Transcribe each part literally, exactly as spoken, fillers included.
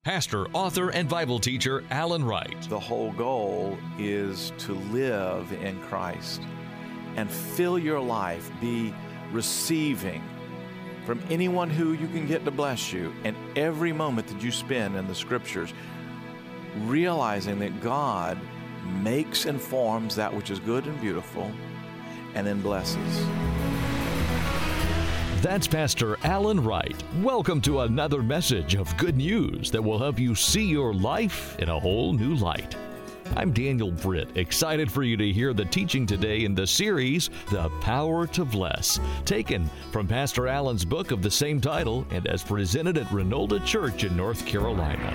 pastor, author, and Bible teacher Alan Wright. The whole goal is to live in Christ and fill your life, be receiving from anyone who you can get to bless you. And every moment that you spend in the Scriptures, realizing that God makes and forms that which is good and beautiful and then blesses. That's Pastor Alan Wright. Welcome to another message of good news that will help you see your life in a whole new light. I'm Daniel Britt, excited for you to hear the teaching today in the series, The Power to Bless, taken from Pastor Alan's book of the same title and as presented at Renolda Church in North Carolina.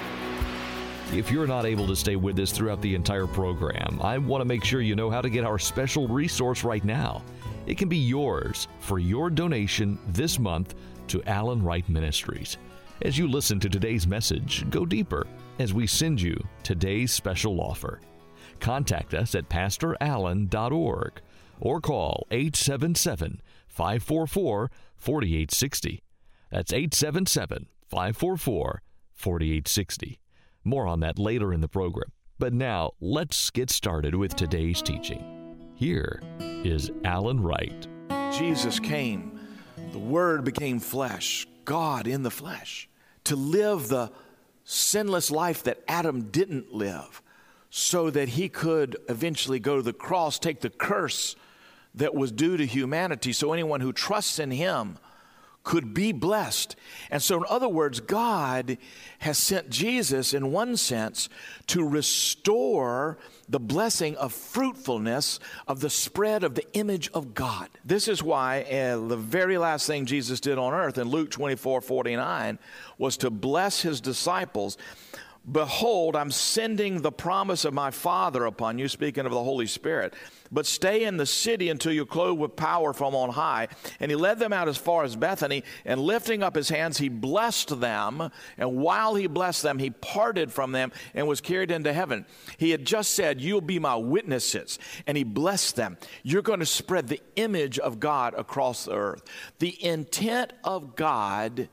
If you're not able to stay with us throughout the entire program, I want to make sure you know how to get our special resource right now. It can be yours for your donation this month to Alan Wright Ministries. As you listen to today's message, go deeper as we send you today's special offer. Contact us at pastor allen dot org or call eight seven seven, five four four, four eight six zero. That's eight seven seven, five four four, four eight six zero. More on that later in the program. But now, let's get started with today's teaching. Here is Alan Wright. Jesus came, the Word became flesh, God in the flesh, to live the sinless life that Adam didn't live, so that he could eventually go to the cross, take the curse that was due to humanity, so anyone who trusts in him could be blessed. And so in other words, God has sent Jesus in one sense to restore the blessing of fruitfulness of the spread of the image of God. This is why uh, the very last thing Jesus did on earth in Luke twenty-four forty-nine was to bless his disciples. Behold, I'm sending the promise of my Father upon you, speaking of the Holy Spirit. But stay in the city until you're clothed with power from on high. And he led them out as far as Bethany, and lifting up his hands, he blessed them. And while he blessed them, he parted from them and was carried into heaven. He had just said, you'll be my witnesses. And he blessed them. You're going to spread the image of God across the earth. The intent of God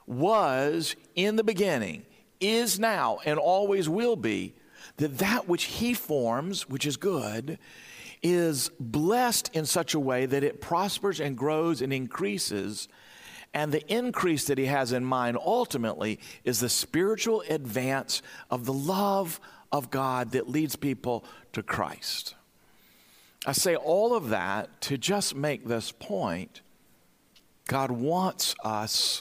was in the beginning, is now, and always will be, that that which he forms, which is good, is blessed in such a way that it prospers and grows and increases. And the increase that he has in mind ultimately is the spiritual advance of the love of God that leads people to Christ. I say all of that to just make this point. God wants us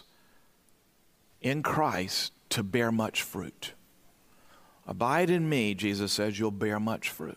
in Christ to bear much fruit. Abide in me, Jesus says, you'll bear much fruit.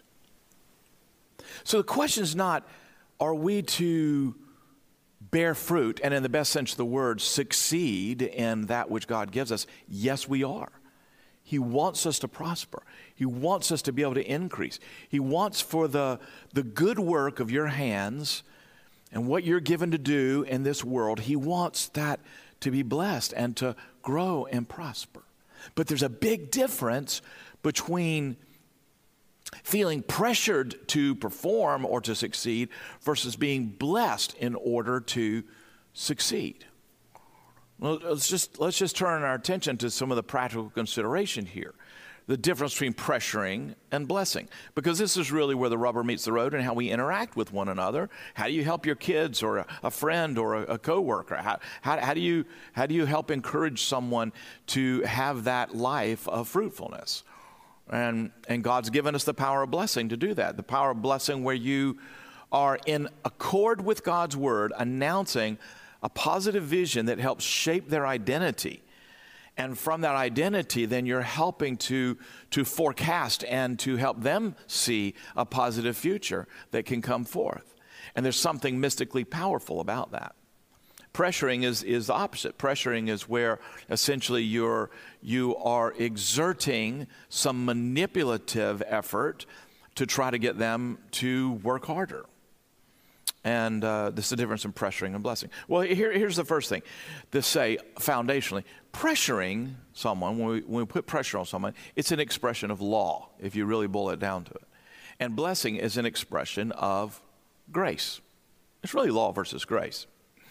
So the question is not, are we to bear fruit, and in the best sense of the word, succeed in that which God gives us? Yes, we are. He wants us to prosper. He wants us to be able to increase. He wants for the, the good work of your hands and what you're given to do in this world, he wants that to be blessed and to grow and prosper. But there's a big difference between feeling pressured to perform or to succeed versus being blessed in order to succeed. Well, let's just let's just turn our attention to some of the practical consideration here. The difference between pressuring and blessing, because this is really where the rubber meets the road and how we interact with one another. How do you help your kids or a, a friend or a, a coworker? How, how, how do you how do you help encourage someone to have that life of fruitfulness? And and God's given us the power of blessing to do that. The power of blessing where you are in accord with God's word, announcing a positive vision that helps shape their identity. And from that identity, then you're helping to, to forecast and to help them see a positive future that can come forth. And there's something mystically powerful about that. Pressuring is, is the opposite. Pressuring is where essentially you're, you are exerting some manipulative effort to try to get them to work harder. And uh, this is the difference in pressuring and blessing. Well, here, here's the first thing to say foundationally. Pressuring someone, when we, when we put pressure on someone, it's an expression of law, if you really boil it down to it. And blessing is an expression of grace. It's really law versus grace.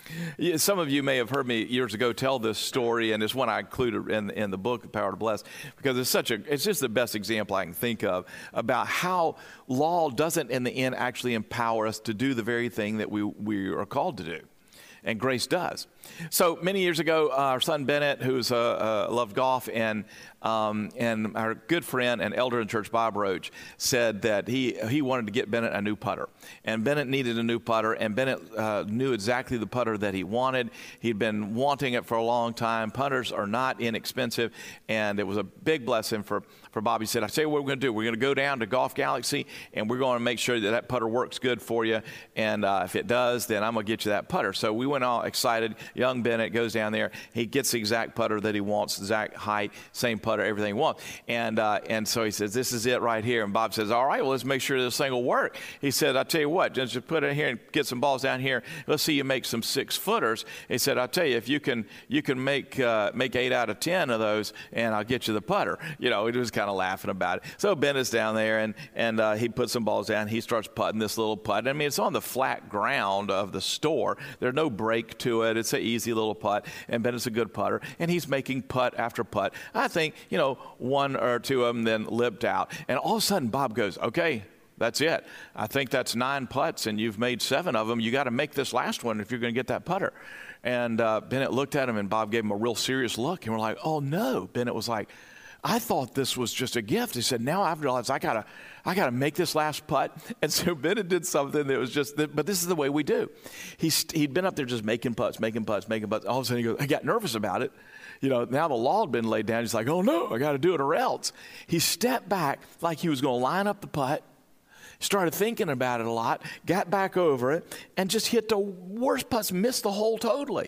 Yeah, some of you may have heard me years ago tell this story, and it's one I included in, in the book, The Power to Bless, because it's such a, it's just the best example I can think of about how law doesn't in the end actually empower us to do the very thing that we, we are called to do. And grace does. So many years ago, uh, our son Bennett, who's uh, uh, loved golf, and um, and our good friend and elder in church, Bob Roach, said that he he wanted to get Bennett a new putter, and Bennett needed a new putter, and Bennett uh, knew exactly the putter that he wanted. He'd been wanting it for a long time. Putters are not inexpensive, and it was a big blessing for for Bob. He said, "I tell you what we're going to do. We're going to go down to Golf Galaxy, and we're going to make sure that that putter works good for you. And uh, if it does, then I'm going to get you that putter." So we went all excited. Young Bennett goes down there. He gets the exact putter that he wants, the exact height, same putter, everything he wants. And uh, and so he says, "This is it right here." And Bob says, "All right, well, let's make sure this thing will work." He said, "I'll tell you what, just put it in here and get some balls down here. Let's see you make some six footers." He said, "I'll tell you, if you can you can make uh, make eight out of ten of those, and I'll get you the putter." You know, he was kind of laughing about it. So Bennett's down there, and and uh, he puts some balls down. He starts putting this little putt. I mean, it's on the flat ground of the store. There's no break to it. It's an easy little putt, and Bennett's a good putter, and he's making putt after putt. I think, you know, one or two of them then lipped out, and all of a sudden Bob goes, "Okay, that's it. I think that's nine putts, and you've made seven of them. You got to make this last one if you're going to get that putter." And uh, Bennett looked at him, and Bob gave him a real serious look, and we're like, "Oh no!" Bennett was like, "I thought this was just a gift." He said, "Now I've realized I gotta, I gotta make this last putt." And so Bennett did something that was just, but this is the way we do. He's, he'd been up there just making putts, making putts, making putts. All of a sudden he goes, I got nervous about it. You know, now the law had been laid down. He's like, "Oh no, I got to do it or else." He stepped back like he was going to line up the putt, started thinking about it a lot, got back over it, and just hit the worst putts, missed the hole totally.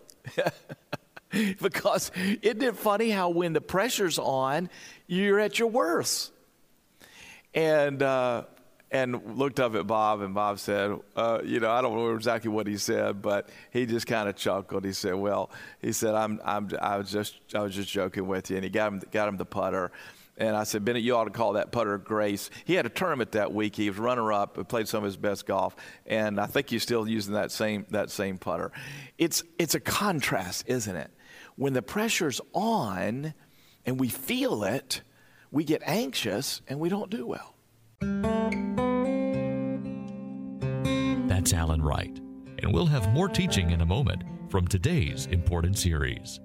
Because isn't it funny how when the pressure's on, you're at your worst? And uh, and looked up at Bob, and Bob said, uh, you know, I don't know exactly what he said, but he just kind of chuckled. He said, "Well," he said, I'm I'm I was just I was just joking with you," and he got him got him the putter. And I said, "Bennett, you ought to call that putter grace." He had a tournament that week. He was runner-up, played some of his best golf, and I think he's still using that same that same putter. It's it's a contrast, isn't it? When the pressure's on and we feel it, we get anxious and we don't do well. That's Alan Wright, and we'll have more teaching in a moment from today's important series.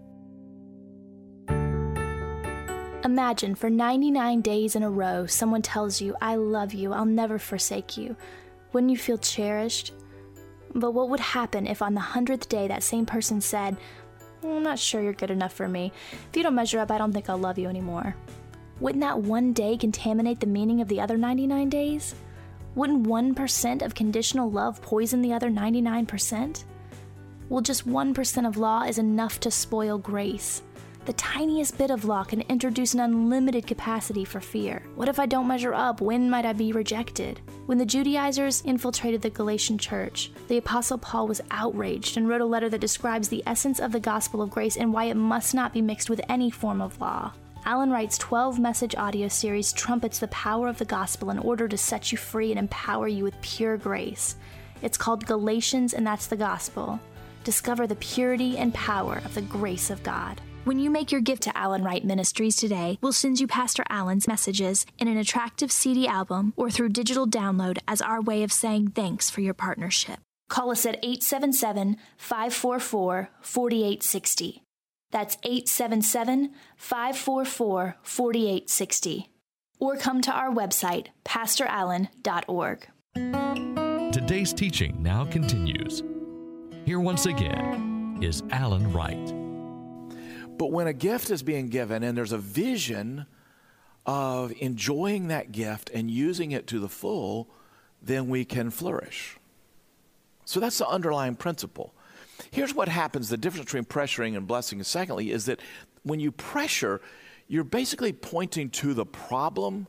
Imagine for ninety-nine days in a row, someone tells you, "I love you, I'll never forsake you." Wouldn't you feel cherished? But what would happen if on the hundredth day that same person said, "I'm not sure you're good enough for me. If you don't measure up, I don't think I'll love you anymore"? Wouldn't that one day contaminate the meaning of the other ninety-nine days? Wouldn't one percent of conditional love poison the other ninety-nine percent? Well, just one percent of law is enough to spoil grace. The tiniest bit of law can introduce an unlimited capacity for fear. What if I don't measure up? When might I be rejected? When the Judaizers infiltrated the Galatian church, the Apostle Paul was outraged and wrote a letter that describes the essence of the gospel of grace and why it must not be mixed with any form of law. Alan Wright's twelve-message audio series trumpets the power of the gospel in order to set you free and empower you with pure grace. It's called Galatians, and that's the gospel. Discover the purity and power of the grace of God. When you make your gift to Alan Wright Ministries today, we'll send you Pastor Alan's messages in an attractive C D album or through digital download as our way of saying thanks for your partnership. Call us at eight seven seven, five four four, four eight six zero. That's eight seven seven, five four four, four eight six zero. Or come to our website, pastor allen dot org. Today's teaching now continues. Here once again is Alan Wright. But when a gift is being given and there's a vision of enjoying that gift and using it to the full, then we can flourish. So that's the underlying principle. Here's what happens, the difference between pressuring and blessing, and secondly, is that when you pressure, you're basically pointing to the problem,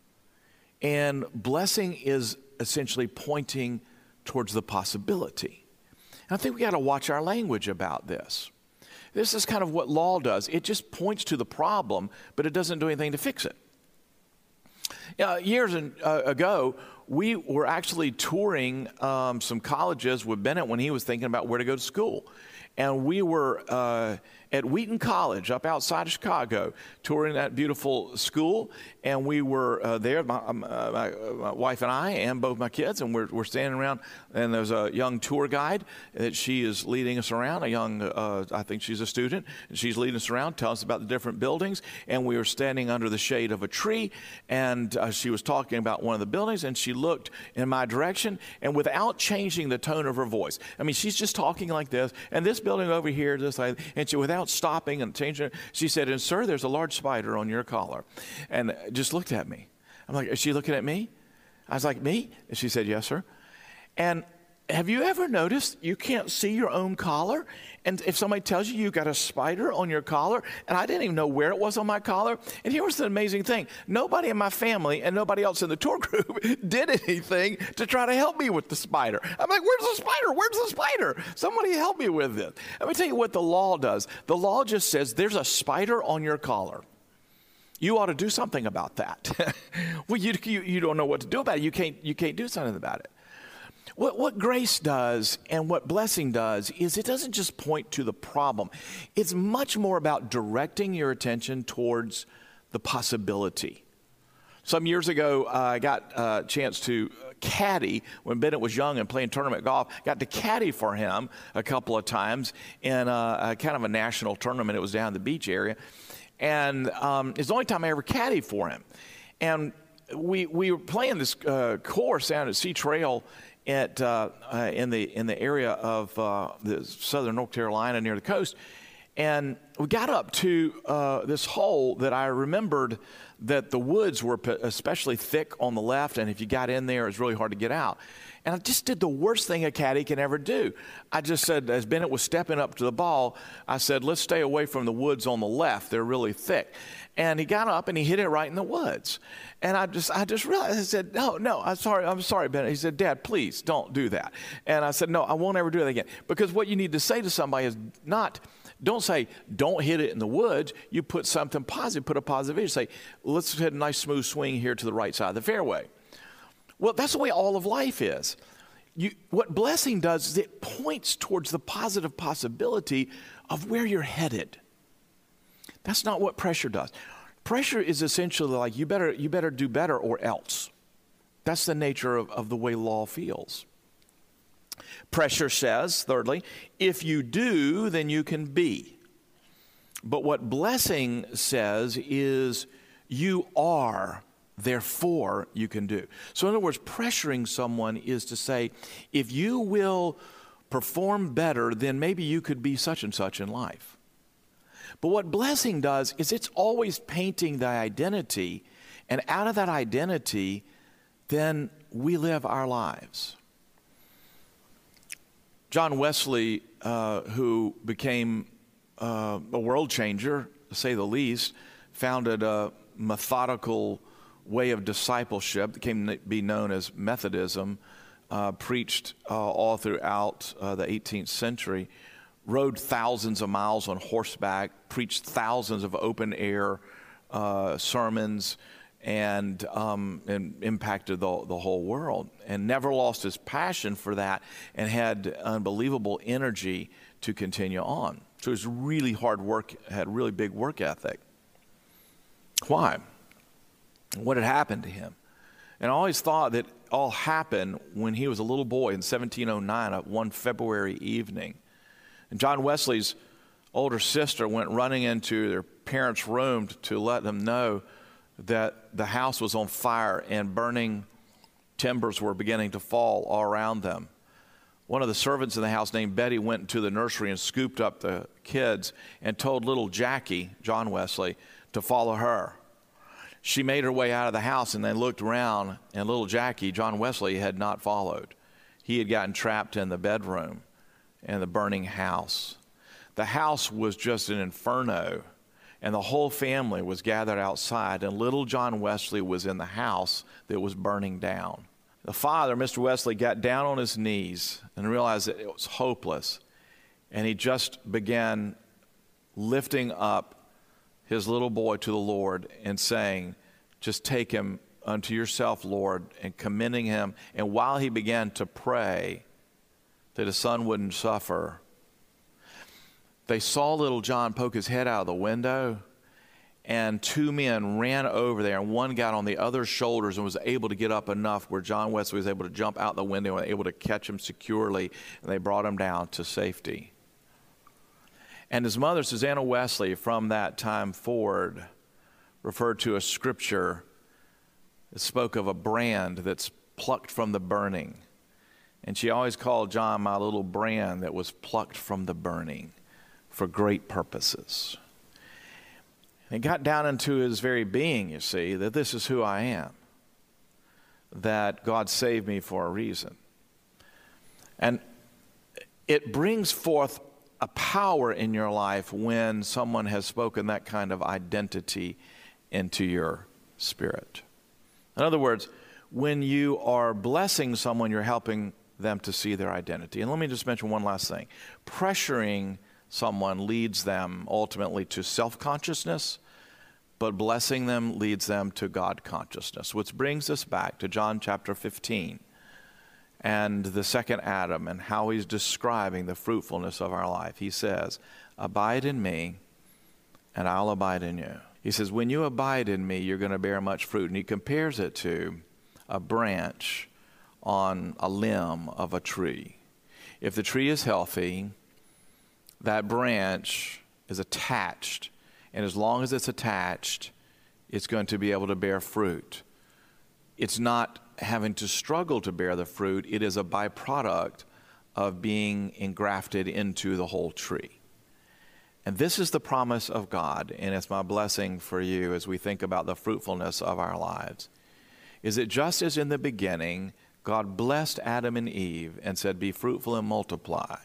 and blessing is essentially pointing towards the possibility. And I think we got to watch our language about this. This is kind of what law does. It just points to the problem, but it doesn't do anything to fix it. Uh, years in, uh, ago, we were actually touring um, some colleges with Bennett when he was thinking about where to go to school. And we were uh, at Wheaton College up outside of Chicago, touring that beautiful school. And we were uh, there, my, uh, my, my wife and I, and both my kids, and we're, we're standing around. And there's a young tour guide that she is leading us around, a young, uh, I think she's a student, and she's leading us around, telling us about the different buildings. And we were standing under the shade of a tree, and uh, she was talking about one of the buildings, and she looked in my direction, and without changing the tone of her voice, I mean, she's just talking like this, and this building over here, this like, and she, without stopping and changing, she said, "And sir, there's a large spider on your collar," and just looked at me. I'm like, "Is she looking at me?" I was like, "Me?" And she said, "Yes, sir." And have you ever noticed you can't see your own collar? And if somebody tells you you got a spider on your collar, and I didn't even know where it was on my collar, and here was the amazing thing. Nobody in my family and nobody else in the tour group did anything to try to help me with the spider. I'm like, "Where's the spider? Where's the spider? Somebody help me with this." Let me tell you what the law does. The law just says there's a spider on your collar. You ought to do something about that. Well, you, you, you don't know what to do about it. You can't, you can't do something about it. What, what grace does and what blessing does is it doesn't just point to the problem. It's much more about directing your attention towards the possibility. Some years ago, uh, I got a chance to caddy when Bennett was young and playing tournament golf. Got to caddy for him a couple of times in a, a kind of a national tournament. It was down in the beach area. And um, it's the only time I ever caddied for him. And we, we were playing this uh, course down at Sea Trail At, uh, uh, in the in the area of uh, the southern North Carolina near the coast, and we got up to uh, this hole that I remembered that the woods were especially thick on the left, and if you got in there, it's really hard to get out. And I just did the worst thing a caddy can ever do. I just said, as Bennett was stepping up to the ball, I said, "Let's stay away from the woods on the left. They're really thick." And he got up and he hit it right in the woods. And I just I just realized, I said, no, no, I'm sorry, I'm sorry, Bennett. He said, "Dad, please don't do that." And I said, "No, I won't ever do that again." Because what you need to say to somebody is not, don't say, "Don't hit it in the woods." You put something positive, put a positive vision. Say, "Let's hit a nice smooth swing here to the right side of the fairway." Well, that's the way all of life is. You, what blessing does is it points towards the positive possibility of where you're headed. That's not what pressure does. Pressure is essentially like, you better you better do better or else. That's the nature of, of the way law feels. Pressure says, thirdly, if you do, then you can be. But what blessing says is you are, therefore you can do. So in other words, pressuring someone is to say, if you will perform better, then maybe you could be such and such in life. But what blessing does is it's always painting the identity, and out of that identity, then we live our lives. John Wesley, uh, who became uh, a world changer, to say the least, founded a methodical way of discipleship that came to be known as Methodism, uh, preached uh, all throughout uh, the eighteenth century, rode thousands of miles on horseback, preached thousands of open-air uh, sermons, and, um, and impacted the, the whole world, and never lost his passion for that, and had unbelievable energy to continue on. So it was really hard work, had really big work ethic. Why? What had happened to him? And I always thought that all happened when he was a little boy in seventeen oh nine, one February evening. And John Wesley's older sister went running into their parents' room to let them know that the house was on fire and burning timbers were beginning to fall all around them. One of the servants in the house named Betty went into the nursery and scooped up the kids and told little Jackie, John Wesley, to follow her. She made her way out of the house, and they looked around, and little Jackie, John Wesley, had not followed. He had gotten trapped in the bedroom in the burning house. The house was just an inferno, and the whole family was gathered outside, and little John Wesley was in the house that was burning down. The father, Mister Wesley, got down on his knees and realized that it was hopeless, and he just began lifting up his little boy to the Lord and saying, "Just take him unto yourself, Lord," and commending him. And while he began to pray that his son wouldn't suffer, they saw little John poke his head out of the window, and two men ran over there, and one got on the other shoulders and was able to get up enough where John Wesley was able to jump out the window and able to catch him securely, and they brought him down to safety. And his mother, Susanna Wesley, from that time forward, referred to a scripture that spoke of a brand that's plucked from the burning. And she always called John my little brand that was plucked from the burning for great purposes. And it got down into his very being, you see, that this is who I am, that God saved me for a reason. And it brings forth a power in your life when someone has spoken that kind of identity into your spirit. In other words, when you are blessing someone, you're helping them to see their identity. And let me just mention one last thing. Pressuring someone leads them ultimately to self-consciousness, but blessing them leads them to God consciousness, which brings us back to John chapter fifteen and the second Adam and how he's describing the fruitfulness of our life. He says, abide in me and I'll abide in you. He says, when you abide in me, you're going to bear much fruit. And he compares it to a branch on a limb of a tree. If the tree is healthy, that branch is attached. And as long as it's attached, it's going to be able to bear fruit. It's not having to struggle to bear the fruit. It is a byproduct of being engrafted into the whole tree. And this is the promise of God, and it's my blessing for you as we think about the fruitfulness of our lives, is that just as in the beginning, God blessed Adam and Eve and said, be fruitful and multiply.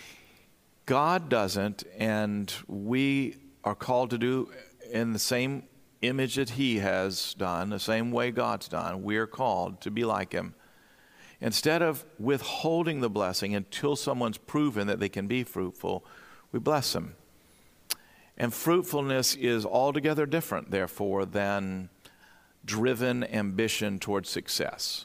God doesn't, and we are called to do in the same image that he has done, the same way God's done. We are called to be like him. Instead of withholding the blessing until someone's proven that they can be fruitful, we bless them. And fruitfulness is altogether different, therefore, than driven ambition towards success.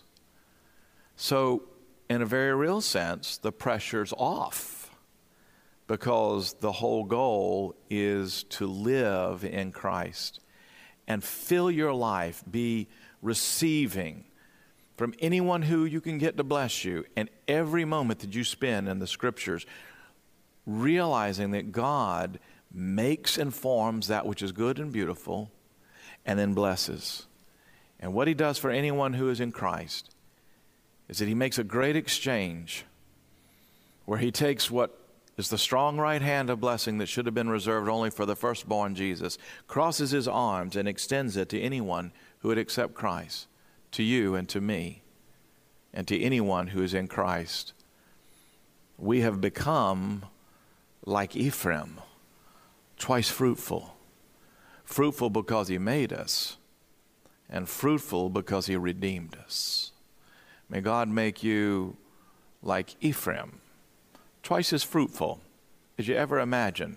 So, in a very real sense, the pressure's off, because the whole goal is to live in Christ and fill your life, be receiving from anyone who you can get to bless you, and every moment that you spend in the Scriptures, realizing that God makes and forms that which is good and beautiful, and then blesses. And what he does for anyone who is in Christ is that he makes a great exchange where he takes what is the strong right hand of blessing that should have been reserved only for the firstborn Jesus, crosses his arms and extends it to anyone who would accept Christ, to you and to me, and to anyone who is in Christ. We have become like Ephraim, twice fruitful. Fruitful because he made us, and fruitful because he redeemed us. May God make you like Ephraim, twice as fruitful as you ever imagine.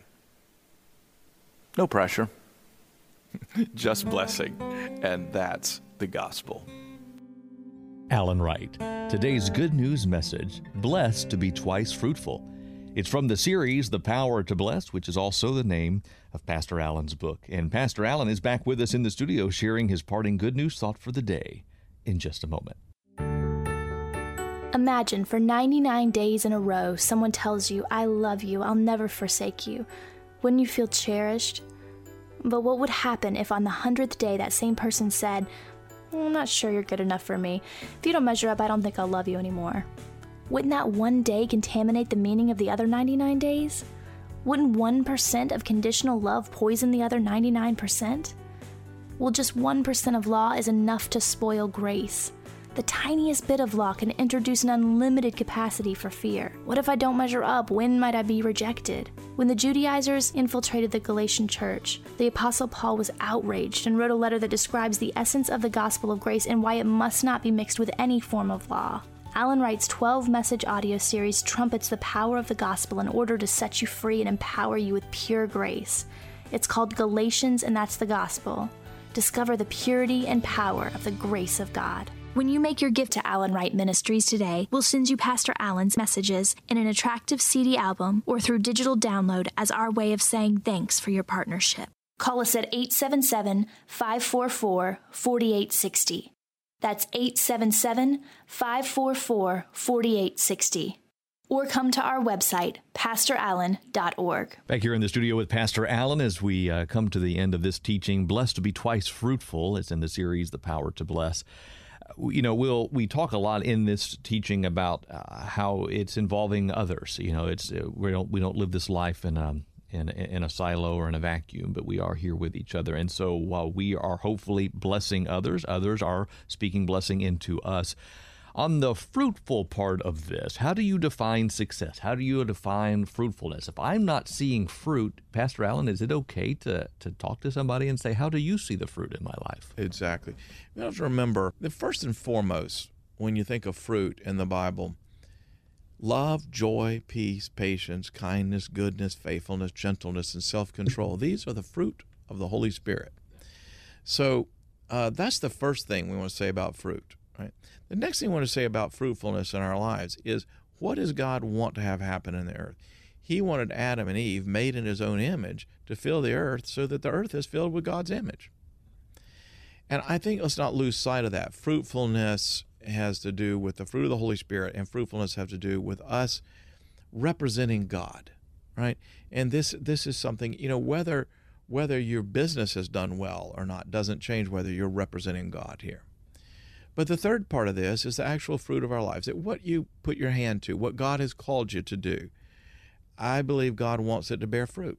No pressure, just blessing, and that's the gospel. Alan Wright, today's good news message, blessed to be twice fruitful. It's from the series, The Power to Bless, which is also the name of Pastor Alan's book. And Pastor Alan is back with us in the studio sharing his parting good news thought for the day in just a moment. Imagine for ninety-nine days in a row, someone tells you, I love you, I'll never forsake you. Wouldn't you feel cherished? But what would happen if on the hundredth day that same person said, I'm not sure you're good enough for me. If you don't measure up, I don't think I'll love you anymore. Wouldn't that one day contaminate the meaning of the other ninety-nine days? Wouldn't one percent of conditional love poison the other ninety-nine percent? Well, just one percent of law is enough to spoil grace. The tiniest bit of law can introduce an unlimited capacity for fear. What if I don't measure up? When might I be rejected? When the Judaizers infiltrated the Galatian church, the Apostle Paul was outraged and wrote a letter that describes the essence of the gospel of grace and why it must not be mixed with any form of law. Alan Wright's twelve-message audio series trumpets the power of the gospel in order to set you free and empower you with pure grace. It's called Galatians, and that's the gospel. Discover the purity and power of the grace of God. When you make your gift to Alan Wright Ministries today, we'll send you Pastor Alan's messages in an attractive C D album or through digital download as our way of saying thanks for your partnership. Call us at eight seven seven, five four four, four eight six zero. That's eight seven seven, five four four, four eight six zero. Or come to our website, pastor allen dot org. Back here in the studio with Pastor Alan as we uh, come to the end of this teaching, Blessed to be Twice Fruitful. It's in the series, The Power to Bless. You know, we'll we talk a lot in this teaching about uh, how it's involving others. You know, it's uh, we don't we don't live this life in a in in a silo or in a vacuum, but we are here with each other. And so while we are hopefully blessing others, others are speaking blessing into us. On the fruitful part of this, how do you define success? How do you define fruitfulness? If I'm not seeing fruit, Pastor Alan, is it okay to, to talk to somebody and say, how do you see the fruit in my life? Exactly. You have to remember that first and foremost, when you think of fruit in the Bible, love, joy, peace, patience, kindness, goodness, faithfulness, gentleness, and self-control. These are the fruit of the Holy Spirit. So uh, that's the first thing we want to say about fruit. Right. The next thing I want to say about fruitfulness in our lives is, what does God want to have happen in the earth? He wanted Adam and Eve, made in his own image, to fill the earth so that the earth is filled with God's image. And I think let's not lose sight of that. Fruitfulness has to do with the fruit of the Holy Spirit, and fruitfulness has to do with us representing God, right? And this this is something, you know, whether whether your business has done well or not doesn't change whether you're representing God here. But the third part of this is the actual fruit of our lives, that what you put your hand to, what God has called you to do. I believe God wants it to bear fruit.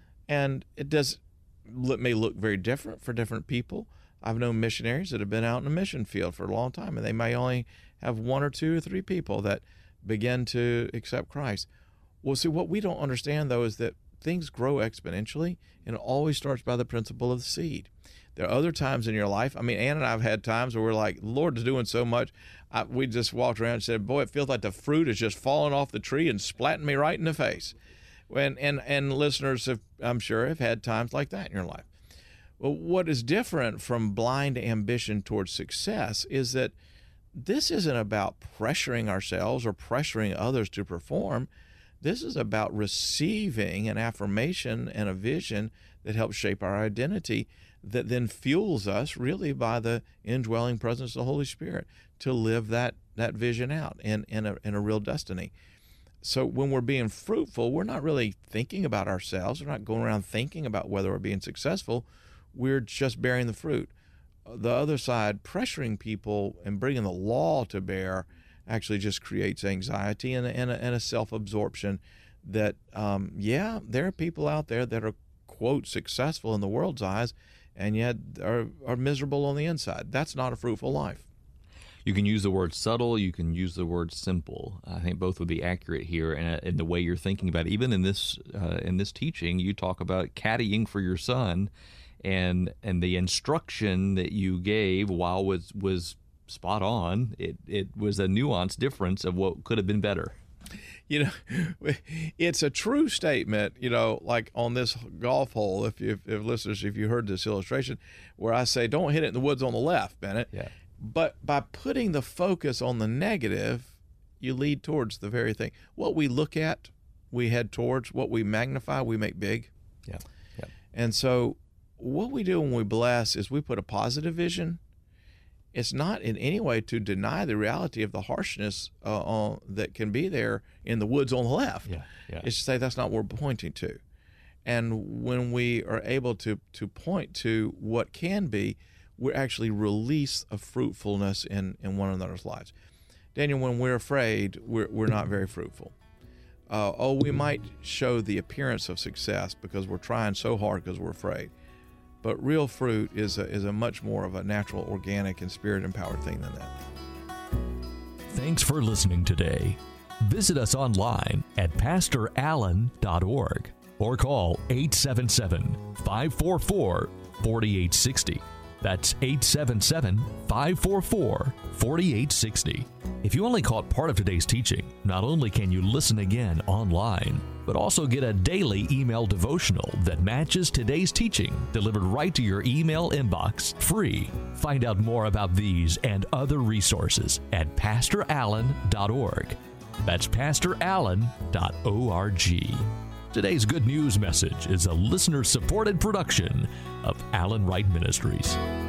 And it does it may look very different for different people. I've known missionaries that have been out in a mission field for a long time, and they may only have one or two or three people that begin to accept Christ. Well, see, what we don't understand, though, is that things grow exponentially, and it always starts by the principle of the seed. There are other times in your life. I mean, Ann and I have had times where we're like, the Lord is doing so much. I, we just walked around and said, boy, it feels like the fruit is just falling off the tree and splatting me right in the face. And, and, and listeners, have, I'm sure, have had times like that in your life. Well, what is different from blind ambition towards success is that this isn't about pressuring ourselves or pressuring others to perform. This is about receiving an affirmation and a vision that helps shape our identity, that then fuels us really by the indwelling presence of the Holy Spirit to live that that vision out in, in, a, in a real destiny. So when we're being fruitful, we're not really thinking about ourselves. We're not going around thinking about whether we're being successful. We're just bearing the fruit. The other side, pressuring people and bringing the law to bear, actually just creates anxiety and a, and a, and a self-absorption that, um, yeah, there are people out there that are, quote, successful in the world's eyes, and yet are, are miserable on the inside. That's not a fruitful life. You can use the word subtle. You can use the word simple. I think both would be accurate here in, in the way you're thinking about it. Even in this uh, in this teaching, you talk about caddying for your son, and and the instruction that you gave, while was was spot on, it it was a nuanced difference of what could have been better. You know, it's a true statement, you know, like on this golf hole, if, you, if listeners, if you heard this illustration, where I say, don't hit it in the woods on the left, Bennett. Yeah. But by putting the focus on the negative, you lead towards the very thing. What we look at, we head towards. What we magnify, we make big. Yeah. Yeah. And so what we do when we bless is we put a positive vision. It's not in any way to deny the reality of the harshness uh, on, that can be there in the woods on the left. Yeah, yeah. It's to say that's not what we're pointing to. And when we are able to, to point to what can be, we actually release a fruitfulness in, in one another's lives. Daniel, when we're afraid, we're, we're not very fruitful. Uh, oh, we might show the appearance of success because we're trying so hard because we're afraid. But real fruit is a, is a much more of a natural, organic, and spirit-empowered thing than that. Thanks for listening today. Visit us online at pastor allen dot org or call eight seven seven, five four four, four eight six zero. That's eight seven seven, five four four, four eight six zero. If you only caught part of today's teaching, not only can you listen again online, but also get a daily email devotional that matches today's teaching delivered right to your email inbox, free. Find out more about these and other resources at pastor allen dot org. That's pastor allen dot org. Today's Good News message is a listener-supported production of Allen Wright Ministries.